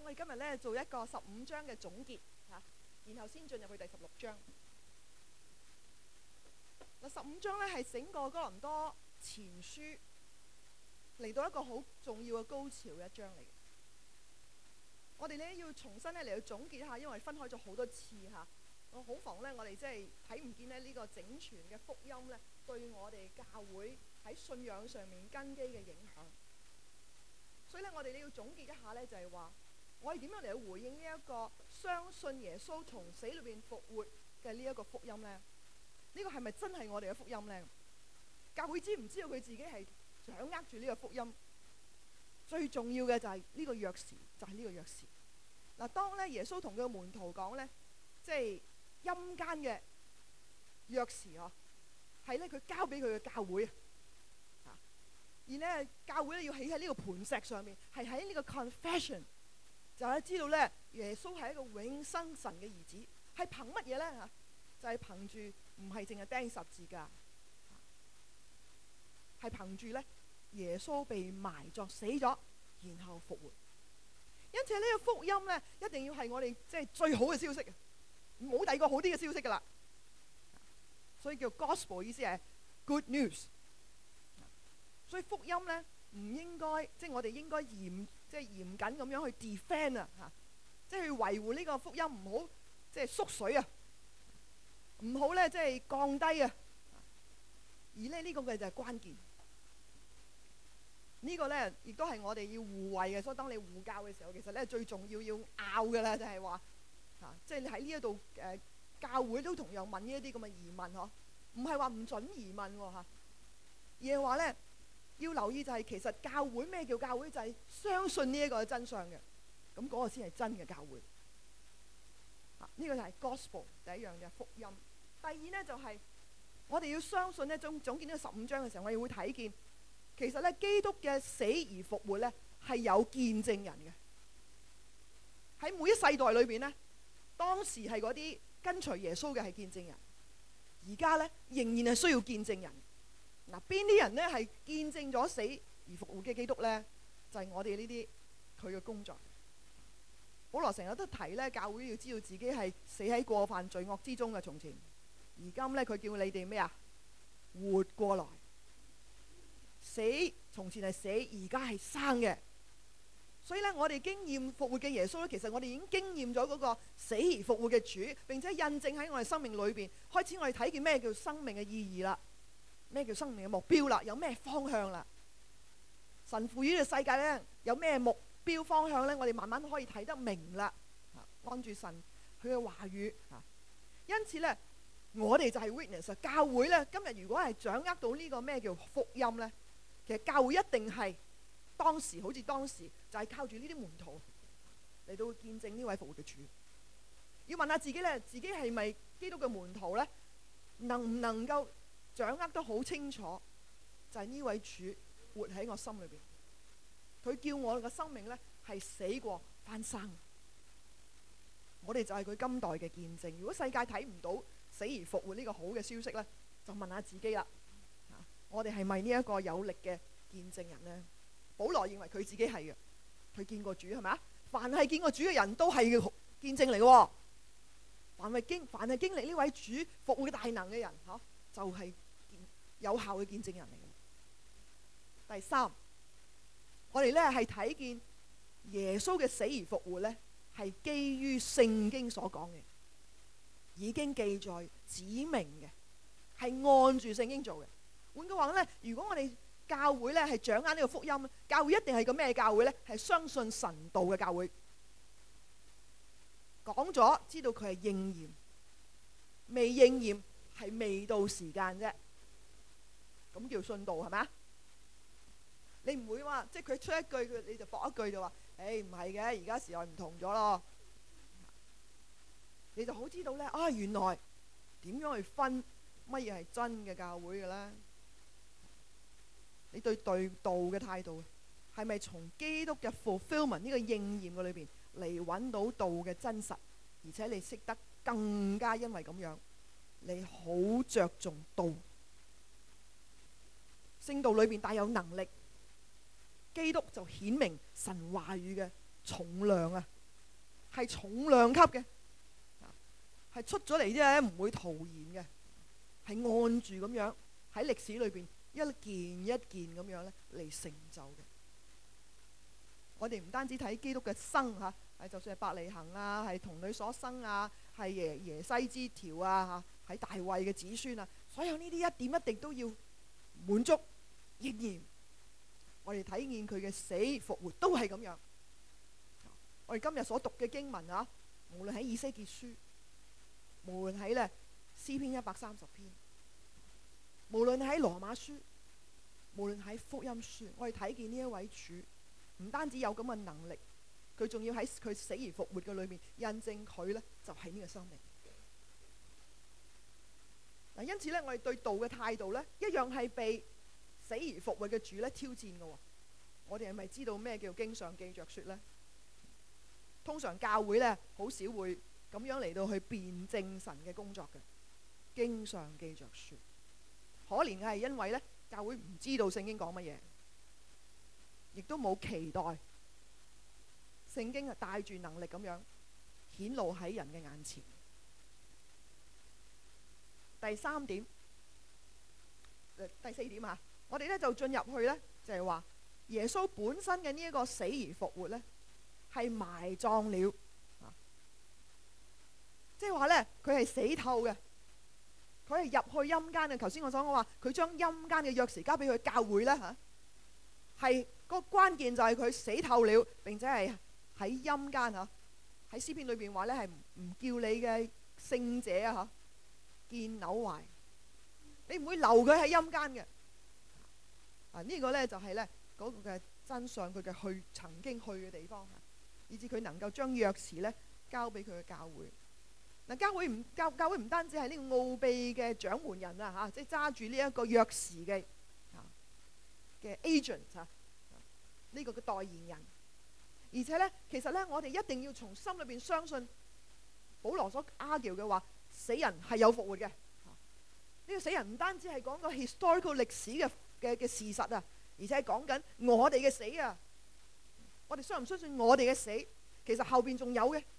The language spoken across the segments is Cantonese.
我哋今日咧做一個15章嘅總結嚇，然後先進入去第16章。嗱，15章咧係整個哥林多前書嚟到一個好重要嘅高潮嘅一章嚟嘅。我哋咧要重新咧嚟到總結下，因為分開咗好多次嚇。我好防咧，我哋即係睇唔見咧呢個整全嘅福音咧，對我哋教會喺信仰上面根基嘅影響。所以咧，我哋要總結一下咧，就係話我哋點樣嚟到回應呢一個相信耶穌從死裏邊復活嘅呢一個福音咧？呢個係咪真係我哋嘅福音咧？教會知唔知道佢自己係掌握住呢個福音？最重要嘅就係呢個鑰匙，就係呢個鑰匙。嗱，當咧耶穌同佢嘅門徒講咧，即係陰間嘅鑰匙嗬，係咧佢交俾佢嘅教會啊。而咧教會咧要起喺呢個磐石上面，係喺呢個 confession， 就係知道咧耶穌係一個永生神嘅兒子，係憑乜嘢咧嚇？就係憑住唔係淨係釘十字架，係憑住咧耶穌被埋葬死咗，然後復活。因此呢個福音咧，一定要係我哋即係最好嘅消息，冇第二個好啲嘅消息噶啦。所以叫 gospel， 意思係 good news。所以福音咧唔應該，即係我哋應該嚴謹咁樣去 defend 啊嚇，即係去維護呢個福音，唔好即係縮水啊，唔好咧即係降低啊。而咧呢個嘅就係關鍵。呢個咧亦都係我哋要護衛嘅，所以當你護教嘅時候，其實咧最重要拗嘅啦，就係話嚇，即係你喺呢一度教會都同樣問呢一啲咁嘅疑問嗬，唔係話唔準疑問喎嚇，而係話咧要留意就係其實教會咩叫教會，就係相信呢一個真相嘅，咁嗰個先係真嘅教會。呢個就係 gospel 第一樣嘅福音。第二咧就係我哋要相信咧，總結呢個15章嘅時候，我哋會睇見。其實咧，基督嘅死而復活咧係有見證人嘅。喺每一世代裏邊咧，當時係嗰啲跟隨耶穌嘅係見證人，而家咧仍然係需要見證人。嗱，邊啲人咧係見證咗死而復活嘅基督咧？就係我哋呢啲佢嘅工作。保羅成日都提咧，教會要知道自己係死喺過犯罪惡之中嘅從前，而今咧佢叫你哋咩啊？活過來。死從前係死，而家係生嘅。所以咧，我哋經驗復活嘅耶穌咧，其實我哋已經經驗咗嗰個死而復活嘅主，並且印證喺我哋生命裏邊。開始我哋睇見咩叫生命嘅意義啦，咩叫生命嘅目標啦，有咩方向啦。神賦予呢個世界咧有咩目標方向咧，我哋慢慢可以睇得明啦。按住神佢嘅話語啊，因此咧，我哋就係 witness。教會咧今日如果係掌握到呢個咩叫福音咧，其實教會一定係當時好似當時就係靠住呢啲門徒嚟到見證呢位復活嘅主。要問下自己咧，自己係咪基督嘅門徒咧？能唔能夠掌握得好清楚？就係呢位主活喺我心裏邊，佢叫我嘅生命咧係死過翻生。我哋就係佢今代嘅見證。如果世界睇唔到死而復活呢個好嘅消息咧，就問下自己啦。我哋係咪呢一個有力嘅見證人呢？保羅認為佢自己係嘅，佢見過主係咪啊？凡係見過主嘅人都係見證嚟嘅。凡係經歷呢位主復活嘅大能嘅人，就係有效嘅見證人嚟嘅。第三，我哋咧係睇見耶穌嘅死而復活咧，係基於聖經所講嘅，已經記載指明嘅，係按住聖經做嘅。換句話咧，如果我哋教會咧係掌握呢個福音，教會一定係個咩教會咧？係相信神道嘅教會。講咗知道佢係應驗，未應驗係未到時間啫。咁叫信道係咪啊？你唔會話即係佢出一句，你就駁一句就話，誒唔係嘅，而家時代唔同咗咯。你就好知道咧，原來點樣去分乜嘢係真嘅教會嘅咧？你對道嘅態度係咪從基督嘅 fulfillment 呢個應驗嘅裏邊嚟揾到道嘅真實？而且你識得更加因為咁樣，你好着重道。聖道裏邊帶有能力，基督就顯明神話語嘅重量啊！ 係重量級嘅，係出咗嚟之後咧唔會徒然嘅，係按住咁樣喺歷史裏邊一件一件咁樣咧嚟成就嘅。我哋唔單止睇基督嘅生嚇，係就算係伯利恆啊，係童女所生啊，係耶西之條啊嚇，喺大衛嘅子孫啊，所有呢啲一點一滴都要滿足應驗。我哋睇見佢嘅死復活都係咁樣。我哋今日所讀嘅經文啊，無論喺以西結書，無論喺咧詩篇130篇，無論喺羅馬書，無論喺福音書，我哋睇見呢一位主唔單止有咁嘅能力，佢仲要喺佢死而復活嘅裏面印證佢咧就係呢個生命。嗱，因此咧，我哋對道嘅態度咧，一樣係被死而復活嘅主咧挑戰嘅。我哋係咪知道咩叫經上記着說咧？通常教會咧好少會咁樣嚟到去辯證神嘅工作嘅。經上記着說，可憐嘅係因為咧教會唔知道聖經講乜嘢，亦都冇期待聖經係帶住能力咁樣顯露喺人嘅眼前。第三點，第四點啊，我哋咧就進入去咧，就係話耶穌本身嘅呢一個死而復活咧，係埋葬了，即係話咧佢係死透嘅，佢係入去陰間嘅。頭先我所講話，佢將陰間嘅鑰匙交俾佢教會咧嚇，係個關鍵就係佢死透了，並且係喺陰間嚇，喺詩篇裏邊話咧係唔叫你嘅聖者啊嚇見朽壞，你唔會留佢喺陰間嘅。呢個咧就係咧嗰個嘅真相，佢嘅曾經去嘅地方，以至佢能夠將鑰匙咧交俾佢嘅教會。嗱，教會唔單止係呢個奧秘嘅掌門人啊嚇，即係揸住呢一個鑰匙嘅 agent 嚇，呢個嘅代言人。而且咧，其實咧，我哋一定要從心裏邊相信保羅所 argue 嘅話，死人係有復活嘅。呢個死人唔單止係講個 historical 歷史嘅事實啊，而且係講緊我哋嘅死啊。我哋相唔相信我哋嘅死，其實後邊仲有嘅。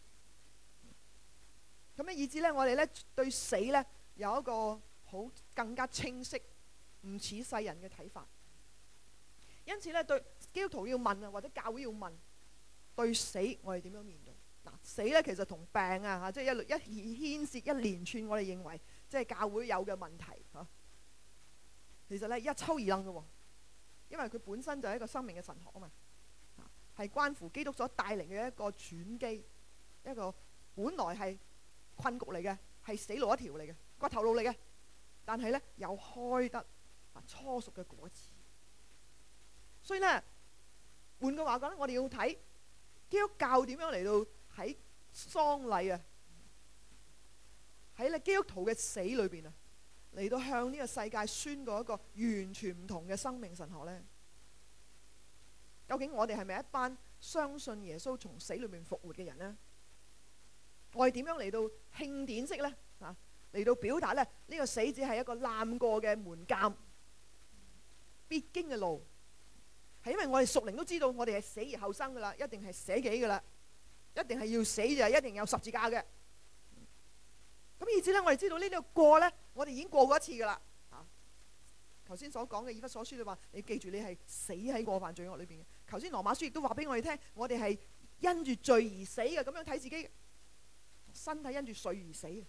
咁咧，以至咧，我哋咧對死咧有一個好更加清晰，唔似世人嘅睇法。因此咧，對基督徒要問啊，或者教會要問，對死我哋點樣面對？嗱，死咧其實同病啊嚇，即係牽涉一連串我哋認為即係教會有嘅問題嚇。其實咧一抽二楞嘅喎，因為佢本身就係一個生命嘅神學啊嘛，係關乎基督所帶嚟嘅一個轉機，一個本來係困局嚟嘅，係死路一條嚟嘅，骨頭路嚟嘅，但係咧有開得初熟嘅果子。所以咧，換句話講咧，我哋要睇基督教點樣嚟到喺喪禮啊，喺咧基督徒嘅死裏邊啊，嚟到向呢個世界宣告一個完全唔同嘅生命神學咧。究竟我哋係咪一班相信耶穌從死裏面復活嘅人呢？我哋點樣嚟到慶典式咧啊，嚟到表達咧呢個死只係一個檻過嘅門檻，必經嘅路。係因為我哋屬靈都知道，我哋係死而後生噶啦，一定係捨己噶啦，一定係要死就一定有十字架嘅。咁以至咧，我哋知道呢個過咧，我哋已經過過一次噶啦。頭先所講嘅以弗所書就話，你記住你係死喺過犯罪惡裏邊嘅。頭先羅馬書亦都話俾我哋聽，我哋係因住罪而死嘅，咁樣睇自己身體因住罪而死嘅。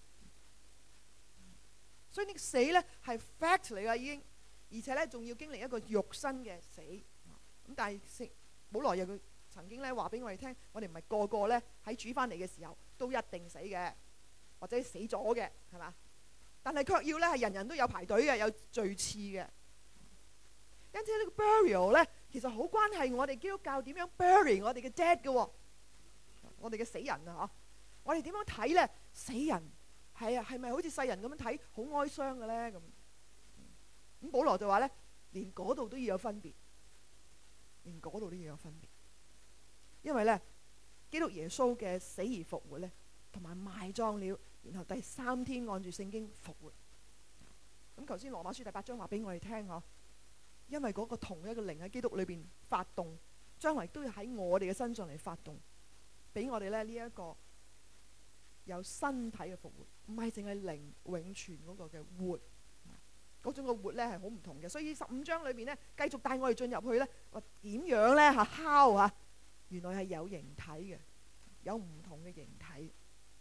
所以呢個死咧係 fact 嚟噶已經，而且咧仲要經歷一個肉身嘅死。咁但係保羅又佢曾經咧話俾我哋聽，我哋唔係個個咧喺主翻嚟嘅時候都一定死嘅，或者死咗嘅，係嘛？但係卻要咧係人人都有排隊嘅，有序次嘅。因此呢個 burial 咧，其實好關係我哋基督教點樣 bury 我哋嘅 dead 嘅，我哋嘅死人啊！嗬，我哋點樣睇咧？死人係啊，係咪好似世人咁樣睇好哀傷嘅咧？咁保羅就話咧，連嗰度都要有分別。連嗰度都要有分別，因為咧，基督耶穌嘅死而復活咧，同埋埋葬了，然後第3天按住聖經復活。咁頭先羅馬書第8章話俾我哋聽嗬，因為嗰個同一個靈喺基督裏邊發動，將來都要喺我哋嘅身上嚟發動。 俾我哋咧呢一個有身體嘅復活，唔係淨係靈永存嗰個嘅活，嗰種嘅活咧係好唔同嘅。所以15章裏邊咧繼續帶我哋進入去咧，話點樣咧嚇敲嚇，原來係有形體嘅，有唔同嘅形體。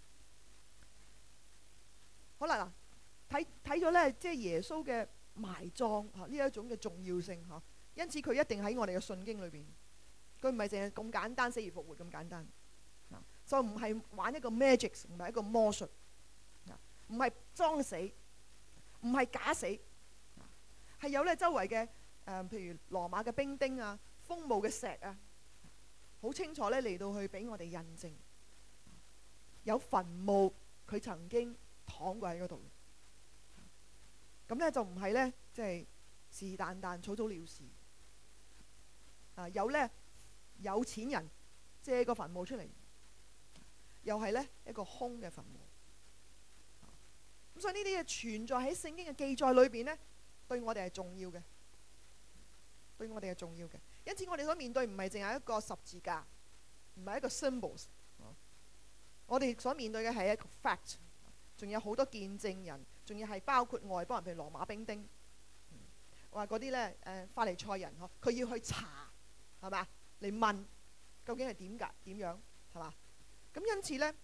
好啦，睇咗咧，即係耶穌嘅埋葬嚇呢一種嘅重要性嚇，因此佢一定喺我哋嘅信經裏邊，佢唔係淨係咁簡單死而復活咁簡單，就唔係玩一個 magic， 唔係一個魔術，唔係裝死，唔係假死，係有咧周圍嘅譬如羅馬嘅兵丁啊、鋒墓嘅石啊，好清楚咧嚟到去俾我哋印證，有墳墓佢曾經躺過喺嗰度，咁咧就唔係咧即係是但但草草了事。有咧有錢人借個墳墓出嚟，又係咧一個空嘅墳墓。咁所以呢啲嘢存在喺聖經嘅記載裏邊咧，對我哋係重要嘅，對我哋係重要嘅。因此我哋所面對唔係淨係一個十字架，唔係一個 symbols， 我哋所面對嘅係一個 fact。仲有好多見證人，仲要係包括外邦人，譬如羅馬兵丁，話嗰啲咧法利賽人呵，佢要去查係嘛，嚟問究竟係點㗎？點樣係嘛？咁因此咧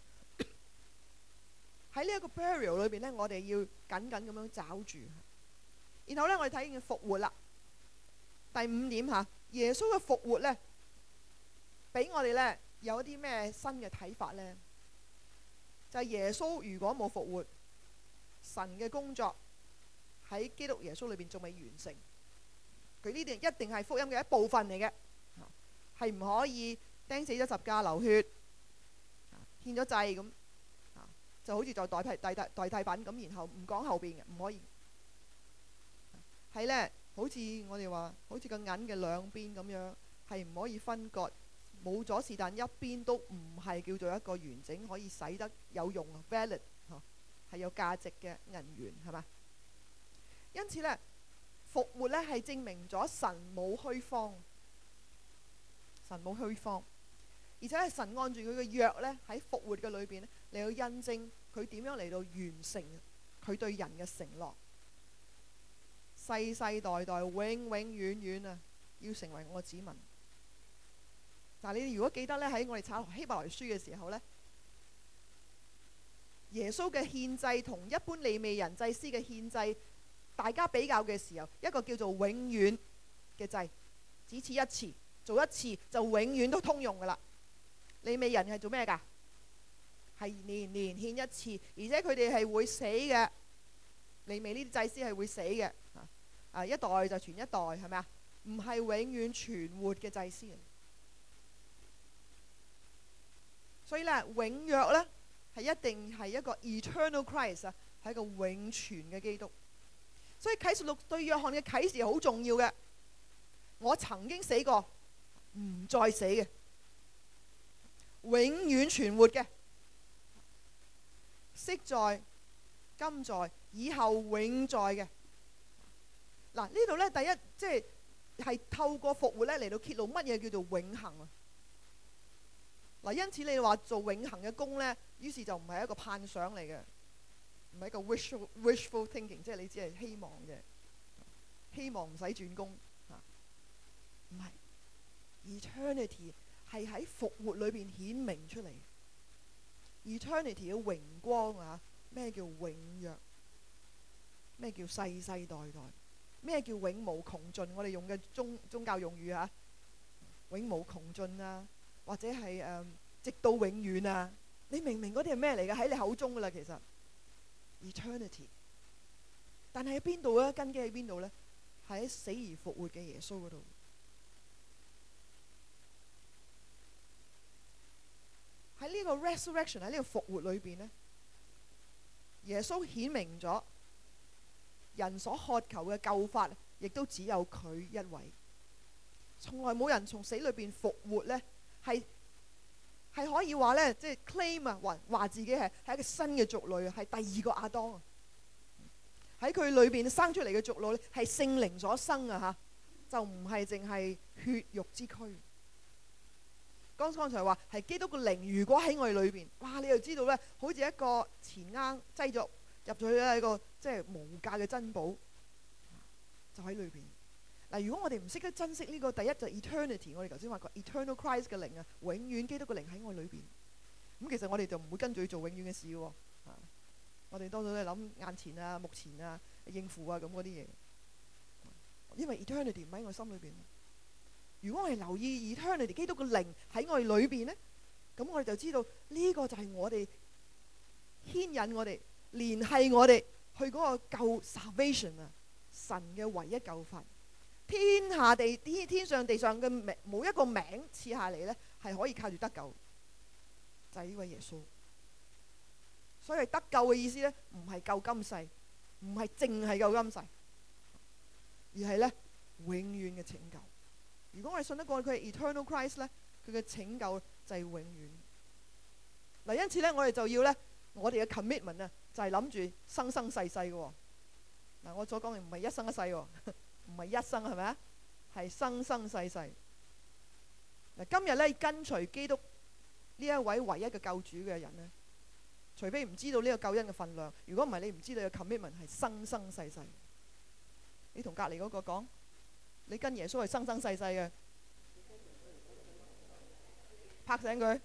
喺呢一個 burial 裏邊咧，我哋要緊緊咁樣抓住。然後咧，我哋睇見復活啦。第5點嚇，耶穌嘅復活咧，俾我哋咧有一啲咩新嘅睇法咧？就係耶穌如果冇復活，神嘅工作喺基督耶穌裏邊仲未完成。佢呢啲一定係福音嘅一部分嚟嘅，係唔可以釘死咗十架流血，獻咗祭咁，就好似就代替品咁，然後唔講後邊嘅，唔可以。係咧，好似我哋話，好似個銀嘅兩邊咁樣，係唔可以分割。冇咗是但一邊都唔係叫做一個完整可以使得有用 valid 係有價值嘅銀元，係嘛？因此咧，復活咧係證明咗神冇虛謊，神冇虛謊，而且係神按住佢嘅約咧喺復活嘅裏邊咧嚟到印證佢點樣嚟到完成佢對人嘅承諾，世世代代永永遠遠啊，要成為我嘅子民。嗱，你如果記得咧，喺我哋查希伯來書嘅時候咧，耶穌嘅獻祭同一般利未人祭司嘅獻祭，大家比較嘅時候，一個叫做永遠嘅祭，只此一次，做一次就永遠都通用噶啦。利未人係做咩噶？係年年獻一次，而且佢哋係會死嘅。利未呢啲祭司係會死嘅，一代就傳一代，係咪啊？唔係永遠存活嘅祭司。所以咧，永約咧係一定係一個 eternal Christ 啊，係一個永存嘅基督。所以啟示錄對約翰嘅啟示係好重要嘅。我曾經死過，唔再死嘅，永遠存活嘅，昔在、今在、以後永在嘅。嗱，呢度咧第一即係透過復活咧嚟到揭露乜嘢叫做永恆啊！嗱，因此你話做永恆嘅工咧，於是就唔係一個盼想嚟嘅，唔係一個 wishful thinking， 即係你只係希望嘅，希望唔使轉工嚇，唔係 eternity 係喺復活裏邊顯明出嚟 ，eternity 嘅榮光啊！咩叫永約？咩叫世世代代？咩叫永無窮盡？我哋用嘅宗教用語嚇，永無窮盡啊！或者係直到永遠啊！你明唔明嗰啲係咩嚟嘅？喺你口中噶啦，其實 eternity。但係喺邊度咧？根基喺邊度咧？係喺死而復活嘅耶穌嗰度。喺呢個 resurrection， 喺呢個復活裏邊咧，耶穌顯明咗人所渴求嘅救法，亦都只有佢一位。從來冇人從死裏邊復活咧。係可以話咧，即係 claim 啊，話自己係一個新嘅族類，係第二個亞當啊！喺佢裏邊生出嚟嘅族類咧，係聖靈所生啊！嚇，就唔係淨係血肉之軀。 剛才話係基督嘅靈，如果喺我哋裏邊，哇！你就知道咧，好似一個錢罌擠咗入咗去一個即係無價嘅珍寶，就喺裏邊。嗱，如果我哋唔識得珍惜呢個，第一就係 eternity， 我哋頭先話過 eternal Christ 嘅靈啊，永遠基督嘅靈喺我裏邊。咁其實我哋就唔會跟住去做永遠嘅事嘅喎。我哋多數都係諗眼前啊、目前啊、應付啊咁嗰啲嘢。因為 eternity 唔喺我心裏邊。如果我哋留意 eternity 基督嘅靈喺我哋裏邊呢，咁我哋就知道呢個就係我哋牽引我哋、聯繫我哋去嗰個救 salvation 啊，神嘅唯一救法。天下地天上地上嘅名冇一個名賜下嚟呢，係可以靠住得救，就係呢位耶穌。所以得救嘅意思呢，唔係救今世，唔係淨係救今世，而係呢永遠嘅拯救。如果我哋信得過佢係 Eternal Christ 呢，佢嘅拯救就係永遠。嗱，因此呢，我哋就要呢，我哋嘅 commitment 啊，就係諗住生生世世嘅喎。嗱，我所講嘅唔係一生一世喎，唔係一生係咪啊？係生生世世。嗱，今日呢，跟隨基督呢一位唯一嘅救主嘅人呢，除非唔知道呢個救恩嘅份量，如果唔係你唔知道你嘅 commitment 係生生世世。你同隔離嗰個講，你跟耶穌係生生世世嘅，拍醒佢，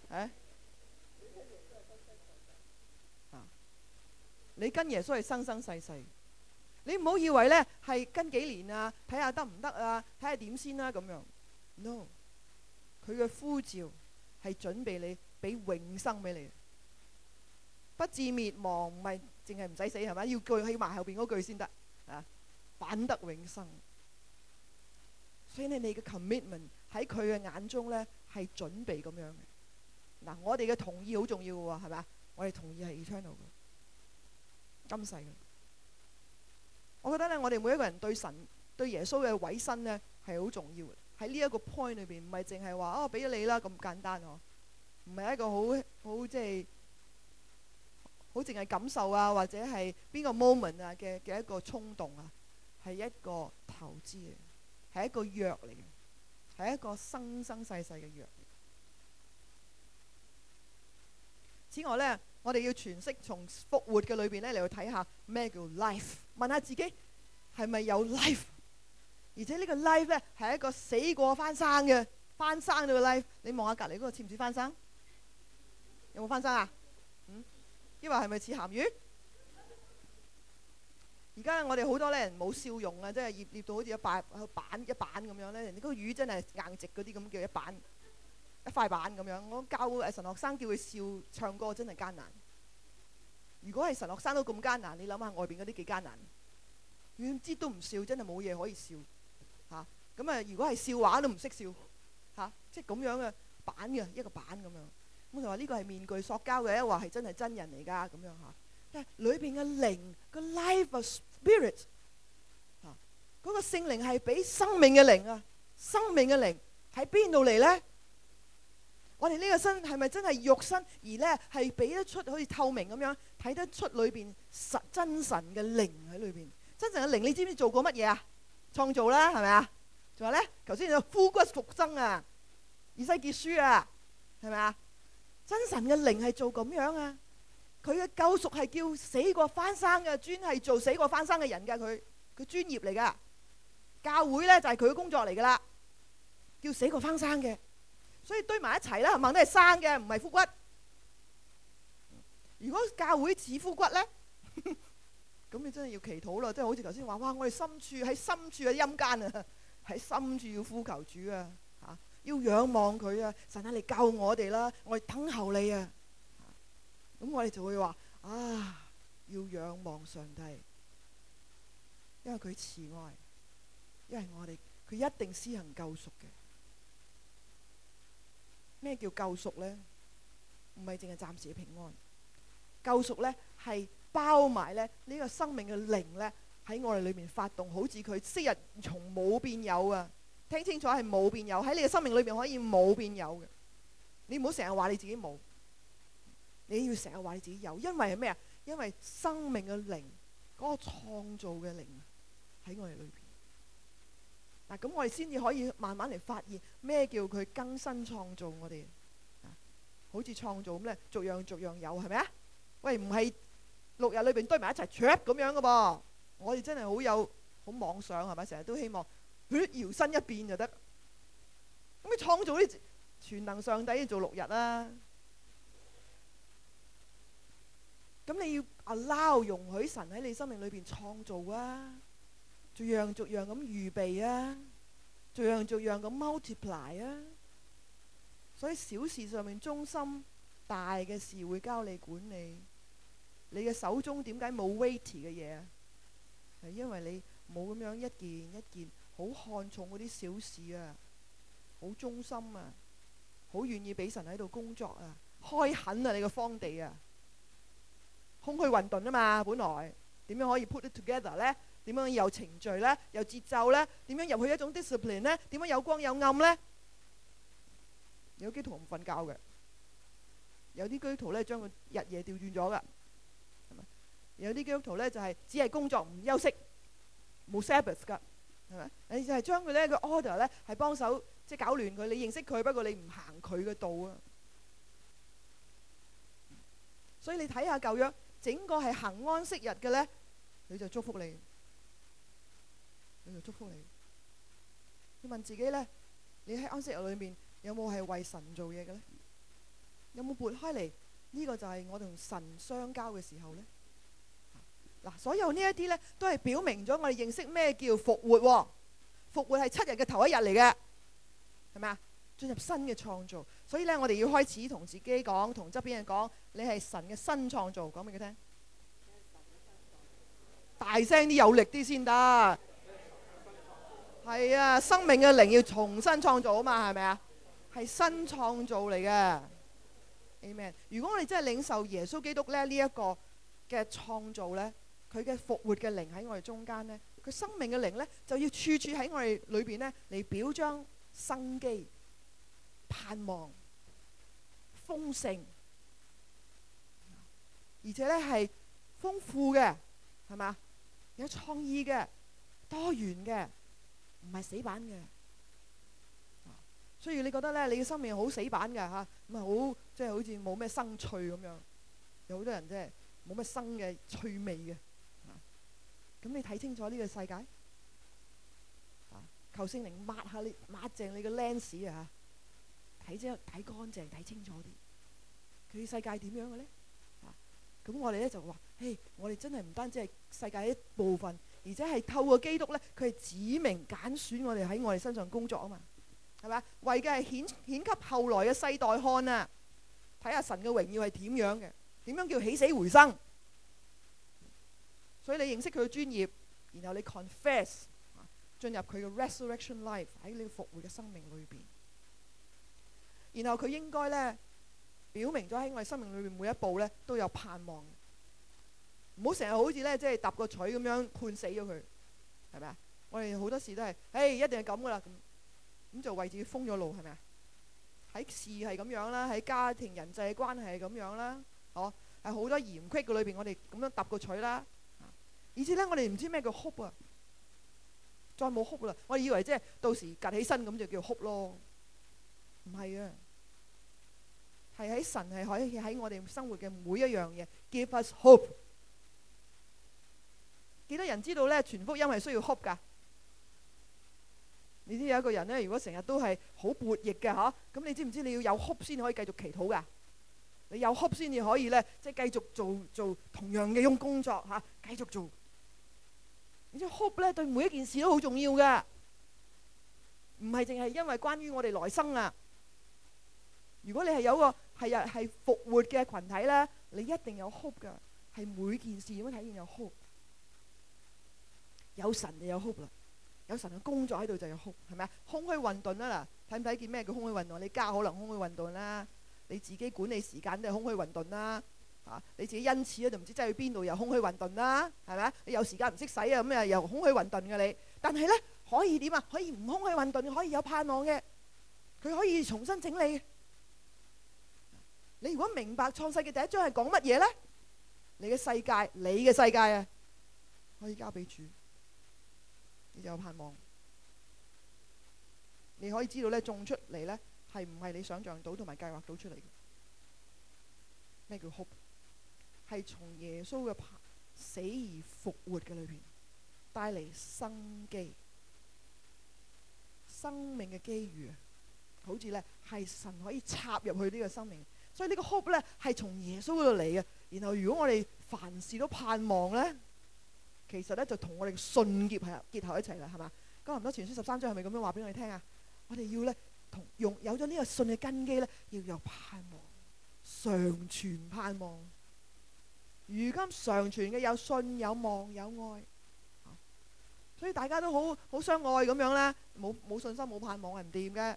你跟耶穌係生生世世。你唔好以為呢係跟幾年啊，睇下得唔得啊，睇下點先啦咁樣。No， 佢嘅呼召係準備你俾永生俾你，不至滅亡，唔係淨係唔使死係咪？要句起埋後邊嗰句先得啊，反得永生。所以你嘅 commitment 喺佢嘅眼中呢係準備咁樣嘅。嗱，我哋嘅同意好重要嘅喎，係咪啊？我哋同意係 eternal 嘅，今世嘅。我覺得咧，我哋每一個人對神、對耶穌嘅委身呢係好重要嘅。喺呢一個 point 裏邊，唔係淨係話哦俾咗你啦咁簡單嗬，唔係一個好即係好淨係感受啊，或者係邊個 moment 啊嘅一個衝動啊，係一個投資嚟，係一個約嚟嘅，係一個生生世世嘅約。此外呢，我哋要詮釋從復活嘅裏邊咧嚟去睇下咩叫 life， 問下自己係咪有 life， 而且呢個 life 咧係一個死過翻生嘅翻生咗嘅 life。你望下隔離嗰個似唔似翻生？有冇翻生啊？抑或係咪似鹹魚？而家我哋好多咧人冇笑容啊，即係醃到好似一板咁樣咧。人哋嗰個魚真係硬直嗰啲咁叫一板。一塊板咁樣，我教神學生叫佢笑唱歌真係艱難。如果係神學生都咁艱難，你諗下外邊嗰啲幾艱難？遠知都唔笑，真係冇嘢可以笑嚇。咁啊，如果係笑話都唔識笑嚇，即係咁樣嘅板嘅一個板咁樣。咁就話呢個係面具塑膠嘅，一話係真係真人嚟㗎咁樣嚇。但係裏邊嘅靈個 life of spirit 嚇，嗰個聖靈係俾生命嘅靈啊，生命嘅靈喺邊度嚟咧？我哋呢個身係咪真係肉身，而呢係俾得出好似透明咁樣睇得出裏邊真神嘅靈喺裏邊？真神嘅靈，你知唔知做過乜嘢啊？創造啦，係咪啊？仲有呢，頭先有枯骨復生啊，以西結書啊，係咪啊？真神嘅靈係做咁樣啊？佢嘅救贖係叫死過翻生嘅，專係做死過翻生嘅人㗎。佢專業嚟㗎。教會呢就係佢嘅工作嚟㗎啦，叫死過翻生嘅。所以堆埋一齊啦，冚唪唥都係生嘅，唔係枯骨。如果教會似枯骨咧，咁你真係要祈禱啦，即係好似頭先話，哇！我哋深處喺陰間啊，喺深處要呼求主啊，嚇，要仰望佢啊，神啊嚟救我哋啦，我哋等候你啊。咁我哋就會話啊，要仰望上帝，因為佢慈愛，因為我哋佢一定施行救贖嘅。咩叫救贖呢？唔係淨係暫時嘅平安，救贖呢係包埋呢個生命嘅靈呢喺我哋裏面發動，好似佢昔日從冇變有啊！聽清楚係冇變有，喺你嘅生命裏面可以冇變有嘅。你唔好成日話你自己冇，你要成日話你自己有，因為係咩啊？因為生命嘅靈嗰個創造嘅靈喺我哋裏邊。嗱，咁我哋先至可以慢慢嚟發現咩叫佢更新創造我哋， 好似創造咁咧，逐樣逐樣有，係咪啊？喂，唔係6日裏邊堆埋一齊咁樣噶噃。我哋真係好妄想，係咪？成日都希望搖身一變就得。咁你創造啲全能上帝要做6日啦。咁你要 allow 容許神喺你生命裏邊創造啊，逐樣逐樣咁預備啊，逐樣逐樣咁 multiply 啊。所以小事上面忠心，大嘅事會交你管理。你嘅手中點解冇 weighty 嘅嘢啊？係因為你冇咁樣一件一件好看重嗰啲小事啊，好忠心啊，好願意俾神喺度工作啊，開墾啊你個荒地啊，空虛混沌啊嘛，本來點樣可以 put it together 呢？點樣有程序呢？有節奏呢？點樣入去一種 discipline 呢？點樣有光有暗呢？有基督徒唔瞓覺嘅，有啲基督徒咧將佢日夜調轉咗噶，係咪？有啲基督徒咧就係只係工作唔休息，冇 Sabbath 噶，係咪？你就係將佢咧個 order 咧係幫手即係搞亂佢。你認識佢，不過你唔行佢嘅道啊。所以你睇下舊約，整個係行安息日嘅咧，佢就祝福你，佢就祝福你。你問自己咧，你喺安息日裏面有冇係為神做嘢嘅咧？有冇撥開嚟？呢個就係我同神相交嘅時候咧。嗱，所有呢一啲咧都係表明咗我哋認識咩叫復活喎。復活係7日嘅頭一日嚟嘅，係咪啊？進入新嘅創造。所以咧，我哋要開始同自己講，同側邊人講，你係神嘅新創造。講俾佢聽，大聲啲，有力啲先得。係啊，生命嘅靈要重新創造啊嘛，係咪啊？係新創造嚟嘅。Amen。如果我哋真係領受耶穌基督咧呢一個嘅創造咧，佢嘅復活嘅靈喺我哋中間咧，佢生命嘅靈咧就要處處喺我哋裏邊咧嚟表彰生機、盼望、豐盛，而且咧係豐富嘅，係嘛？有創意嘅、多元嘅，唔係死板嘅。所以你覺得咧，你嘅生命好死板嘅嚇，咁啊好即係好似冇咩生趣咁樣。有好多人即係冇乜生嘅趣味嘅。咁你睇清楚呢個世界，求聖靈抹下你，抹淨你個 lens 啊，睇乾淨，睇清楚啲。佢世界點樣嘅咧？咁我哋咧就話，嘿，我哋真係唔單止係世界一部分，而且係透過基督咧，佢係指明揀選我哋喺我哋身上工作啊嘛。係咪？為嘅係顯給後來嘅世代看啊！睇下神嘅榮耀係點樣嘅，點樣叫起死回生。所以你認識佢嘅專業，然後你 confess 進入佢嘅 resurrection life 喺你復活嘅生命裏邊。然後佢應該咧表明咗喺我哋生命裏邊每一步咧都有盼望。唔好成日好似咧即係搭個錘咁樣判死咗佢，係咪啊？我哋好多時都係，一定係咁噶啦。咁就為自己封咗路，係咪啊？喺事係咁樣啦，喺家庭人際嘅關係係咁樣啦，係好多嚴隙嘅裏邊，我哋咁樣揼個錘啦。而且咧，我哋唔知咩叫 hope 啊，再冇 hope啦。我哋以為即係到時趌起身咁就叫 hope 咯，唔係啊，係喺神係可以喺我哋生活嘅每一樣嘢 give us hope。幾多人知道咧？傳福音係需要 hope 㗎？你知有一個人咧，如果成日都係好悖逆嘅嚇，咁你知唔知你要有 hope 先可以繼續祈禱噶？你有 hope 先至可以咧，即係繼續做同樣嘅種工作嚇，繼續做。而且 hope 咧對每一件事都好重要嘅，唔係淨係因為關於我哋來生啊。如果你係有個係復活嘅群體咧，你一定有 hope 噶，係每件事點樣體現有 hope。有神就有 hope 啦。有神嘅工作喺度就有空，係咪啊？空虛混沌啊嗱，睇唔睇見咩叫空虛混沌？你家可能空虛混沌啦，你自己管理時間都係空虛混沌啦，你自己恩賜咧就唔知擠去邊度又空虛混沌啦，係咪啊？你有時間唔識使啊，咁啊又空虛混沌嘅你。但係咧可以點啊？可以唔空虛混沌，可以有盼望嘅，佢可以重新整理。你如果明白創世嘅第一章係講乜嘢咧？你嘅世界啊，可以交俾主。你就有盼望，你可以知道咧種出嚟咧係唔係你想象到同埋計劃到出嚟嘅。 咩叫 hope？ 係從耶穌嘅死而復活嘅裏邊帶嚟生機、生命嘅機遇啊！好似咧係神可以插入去呢個生命，所以呢個 hope 咧係從耶穌嗰度嚟嘅。然後如果我哋凡事都盼望咧，其實咧就同我哋嘅信結合一齊啦，係嘛？哥林多前書13章係咪咁樣話俾我哋聽啊？我哋要咧有咗呢個信嘅根基咧，要有盼望，常存盼望。如今常存嘅有信、有望、有愛，所以大家都好相愛咁樣咧，冇信心冇盼望係唔掂嘅。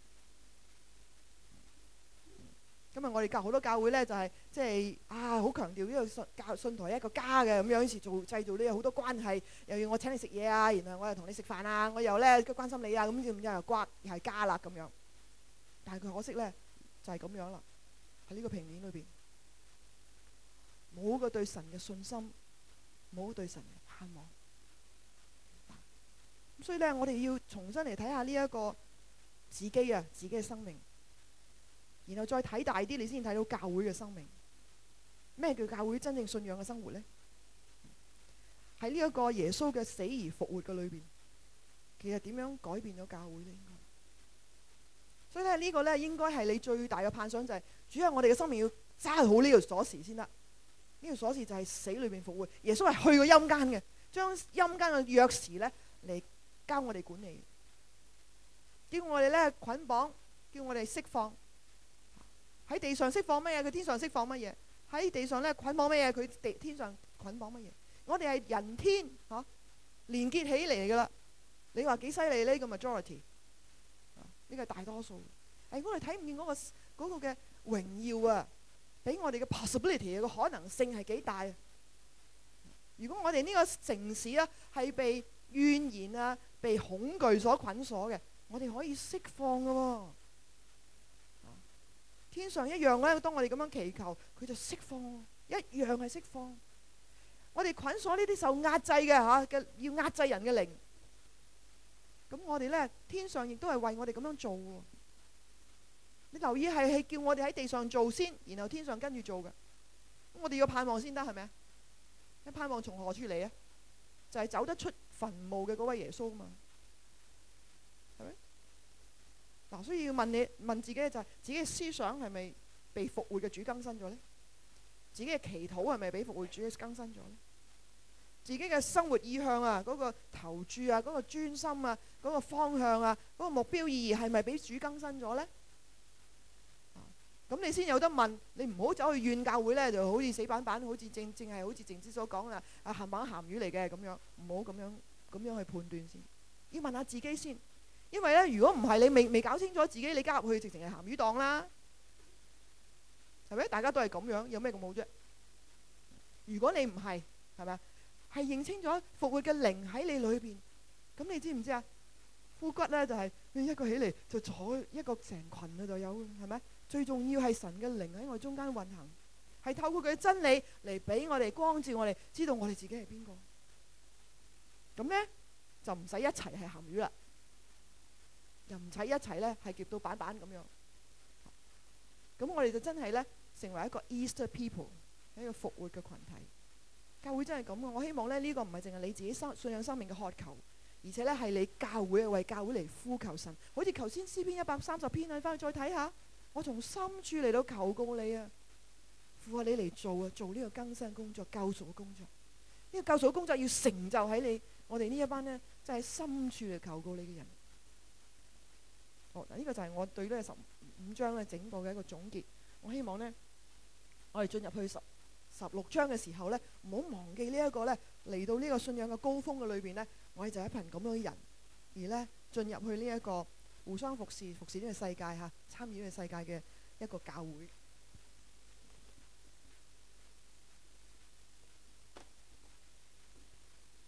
今日我哋好多教會咧就係即係好強調呢個信徒係一個家嘅咁樣，於是製造呢好多關係，又要我請你食嘢啊，然後我又同你食飯啊，我又咧關心你啊，咁又係家啦咁樣。但係佢可惜咧就係咁樣啦，喺呢個平面裏邊冇個對神嘅信心，冇對神嘅盼望。咁所以咧我哋要重新嚟睇下呢一個自己嘅生命。然後再睇大啲，你先睇到教會嘅生命。咩叫教會真正信仰嘅生活呢？喺呢一個耶穌嘅死而復活嘅裏邊，其實點樣改變咗教會呢？應該，所以咧呢個咧應該係你最大嘅盼想，就係主要我哋嘅生命要揸好呢條鎖匙先得。呢條鎖匙就係死裏邊復活。耶穌係去過陰間嘅，將陰間嘅鑰匙咧嚟交我哋管理，叫我哋咧捆綁，叫我哋釋放。喺地上釋放乜嘢？佢天上釋放乜嘢？喺地上咧捆綁乜嘢？佢天上捆綁乜嘢？我哋係人天連結起嚟噶啦。你話幾犀利呢？個 majority 呢個係大多數。我哋睇唔見嗰個嘅榮耀啊，俾我哋嘅 possibility 嘅可能性係幾大啊！如果我哋呢個城市啊係被怨言啊、被恐懼所捆鎖嘅，我哋可以釋放噶喎。天上一樣咧，當我哋咁樣祈求，佢就釋放，一樣係釋放。我哋捆鎖呢啲受壓制嘅要壓制人嘅靈。咁我哋咧天上亦都係為我哋咁樣做喎。你留意係叫我哋喺地上做先，然後天上跟住做嘅。咁我哋要盼望先得，係咪啊？一盼望從何處嚟啊？就係走得出墳墓嘅嗰位耶穌啊嘛，係咪？嗱，所以要問自己就係自己嘅思想係咪被復活嘅主更新咗呢？自己嘅祈禱係咪俾復活主更新咗呢？自己嘅生活意向啊，嗰個投注啊，嗰個專心啊，嗰個方向啊，嗰個目標意義係咪俾主更新咗呢？咁你先有得問，你唔好走去怨教會呢，就好似死板板，好似正係好似靜子所講啦，鹹板鹹魚嚟嘅咁樣，唔好咁樣去判斷先，要問下自己先。因為咧，如果唔係你未搞清楚自己，你加入去直情係鹹魚檔啦，係咪？大家都係咁樣，有咩咁好啫？如果你唔係，係咪？係認清咗復活嘅靈喺你裏邊，咁你知唔知啊？枯骨咧就係一個起嚟就坐一個成群啊就有，係咪？最重要係神嘅靈喺我哋中間運行，係透過佢嘅真理嚟俾我哋光照我哋，知道我哋自己係邊個。咁咧就唔使一齊係鹹魚啦。又唔使一齊咧，係夾到板板咁樣。咁我哋就真係咧，成為一個 Easter people， 一個復活嘅群體。教會真係咁嘅。我希望咧呢個唔係淨係你自己信仰生命嘅渴求，而且咧係你教會為教會嚟呼求神。好似頭先詩篇130篇啊，翻去再睇下。我從深處嚟到求告你啊，父啊，你嚟做呢個更新工作、救贖嘅工作。呢個救贖嘅工作要成就喺我哋呢一班咧，即係深處嚟求告你嘅人。呢個就係我對呢15章嘅整個嘅一個總結。我希望呢，我哋進入去16章嘅時候呢，唔好忘記呢一個呢，嚟到呢個信仰嘅高峰嘅裏邊呢，我哋就係一群咁樣嘅人，而呢進入去呢一個互相服侍呢個世界參與呢個世界嘅一個教會。